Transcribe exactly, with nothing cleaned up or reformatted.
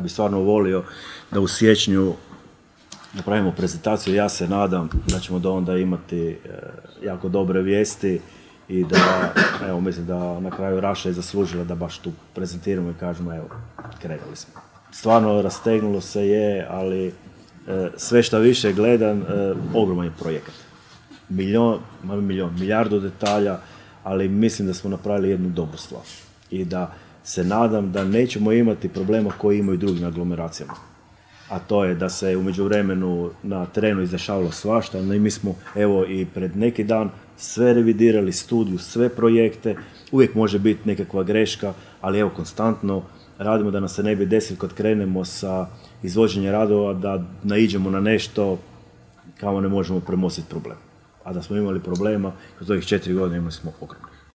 bi stvarno volio da u siječnju napravimo prezentaciju. Ja se nadam da ćemo do onda imati e, jako dobre vijesti i da, evo, mislim da na kraju Raša je zaslužila da baš tu prezentiramo i kažemo, evo, krenuli smo. Stvarno rastegnulo se je, ali e, sve što više gledam, e, ogroman je projekat. Milion, milion, milijardu detalja, ali mislim da smo napravili jednu dobru stvar. I da se nadam da nećemo imati problema koji imaju drugi na aglomeracijama. A to je da se u međuvremenu na terenu izdešavalo svašta, i mi smo, evo, i pred neki dan sve revidirali, studiju, sve projekte, uvijek može biti nekakva greška, ali evo, konstantno radimo da nas se ne bi desilo kad krenemo sa izvođenjem radova, da naiđemo na nešto kao ne možemo premostiti problem. A da smo imali problema, kroz ovih četiri godine imali smo ogromno.